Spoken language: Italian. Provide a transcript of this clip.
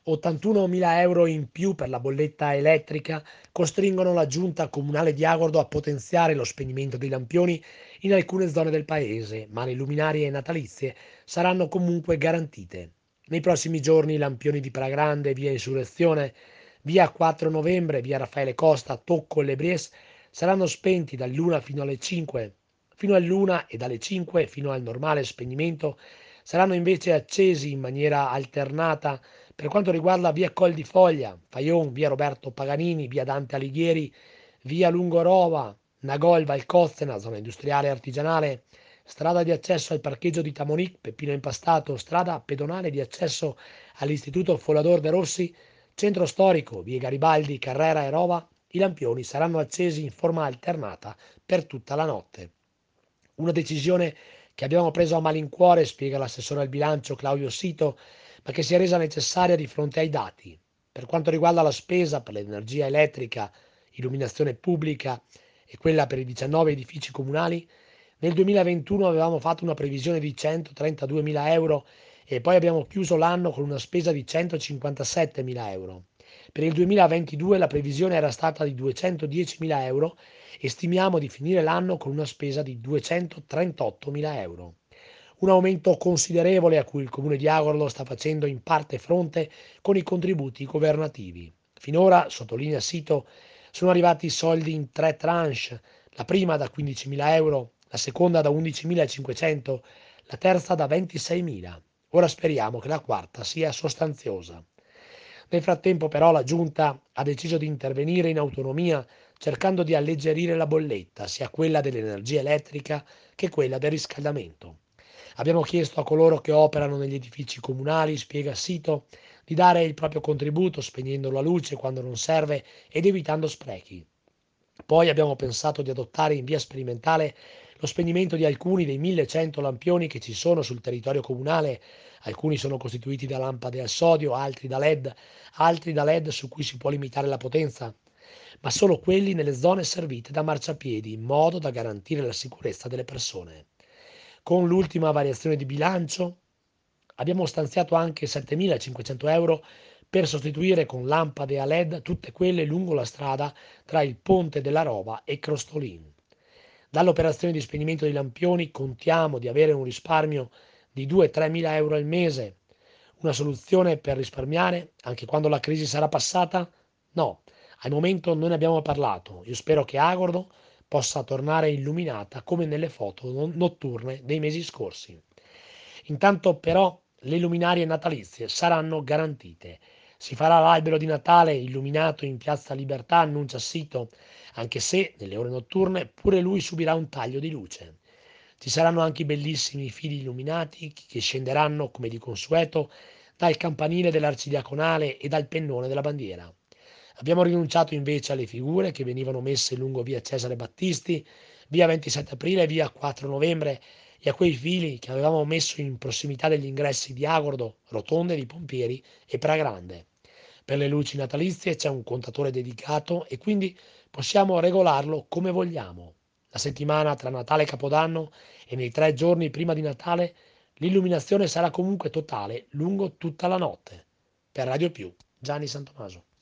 81.000 euro in più per la bolletta elettrica costringono la giunta comunale di Agordo a potenziare lo spegnimento dei lampioni in alcune zone del paese, ma le luminarie natalizie saranno comunque garantite. Nei prossimi giorni i lampioni di Pragrande, via Insurrezione, via 4 novembre, via Raffaele Costa, Tocco e Le Bries saranno spenti dall'1 fino alle 5, fino all'1 e dalle 5 fino al normale spegnimento saranno invece accesi in maniera alternata per quanto riguarda via Col di Foglia, Faion, via Roberto Paganini, via Dante Alighieri, via Lungorova, Nagol, Valcozzena, zona industriale e artigianale, strada di accesso al parcheggio di Tamonic, Peppino Impastato, strada pedonale di accesso all'Istituto Folador de Rossi, centro storico, vie Garibaldi, Carrera e Rova, i lampioni saranno accesi in forma alternata per tutta la notte. Una decisione che abbiamo preso a malincuore, spiega l'assessore al bilancio Claudio Sito, ma che si è resa necessaria di fronte ai dati. Per quanto riguarda la spesa per l'energia elettrica, illuminazione pubblica e quella per i 19 edifici comunali, nel 2021 avevamo fatto una previsione di 132.000 euro e poi abbiamo chiuso l'anno con una spesa di 157.000 euro. Per il 2022 la previsione era stata di 210.000 euro e stimiamo di finire l'anno con una spesa di 238.000 euro. Un aumento considerevole a cui il Comune di Agordo sta facendo in parte fronte con i contributi governativi. Finora, sottolinea Sito, sono arrivati soldi in 3 tranche, la prima da 15.000 euro, la seconda da 11.500, la terza da 26.000. Ora speriamo che la quarta sia sostanziosa. Nel frattempo però la Giunta ha deciso di intervenire in autonomia cercando di alleggerire la bolletta, sia quella dell'energia elettrica che quella del riscaldamento. Abbiamo chiesto a coloro che operano negli edifici comunali, spiega Sito, di dare il proprio contributo spegnendo la luce quando non serve ed evitando sprechi. Poi abbiamo pensato di adottare in via sperimentale lo spegnimento di alcuni dei 1.100 lampioni che ci sono sul territorio comunale. Alcuni sono costituiti da lampade al sodio, altri da LED su cui si può limitare la potenza, ma solo quelli nelle zone servite da marciapiedi, in modo da garantire la sicurezza delle persone. Con l'ultima variazione di bilancio abbiamo stanziato anche 7.500 euro per sostituire con lampade a LED tutte quelle lungo la strada tra il Ponte della Rova e Crostolin. Dall'operazione di spegnimento dei lampioni contiamo di avere un risparmio di 2-3 mila euro al mese. Una soluzione per risparmiare anche quando la crisi sarà passata? No, al momento non ne abbiamo parlato. Io spero che Agordo possa tornare illuminata come nelle foto notturne dei mesi scorsi. Intanto però le luminarie natalizie saranno garantite. Si farà l'albero di Natale illuminato in Piazza Libertà, annuncia Sito, anche se nelle ore notturne pure lui subirà un taglio di luce. Ci saranno anche i bellissimi fili illuminati che scenderanno, come di consueto, dal campanile dell'arcidiaconale e dal pennone della bandiera. Abbiamo rinunciato invece alle figure che venivano messe lungo via Cesare Battisti, via 27 aprile e via 4 novembre e a quei fili che avevamo messo in prossimità degli ingressi di Agordo, Rotonde di Pompieri e Pragrande. Per le luci natalizie c'è un contatore dedicato e quindi possiamo regolarlo come vogliamo. La settimana tra Natale e Capodanno e nei 3 giorni prima di Natale l'illuminazione sarà comunque totale lungo tutta la notte. Per Radio Più, Gianni Santomaso.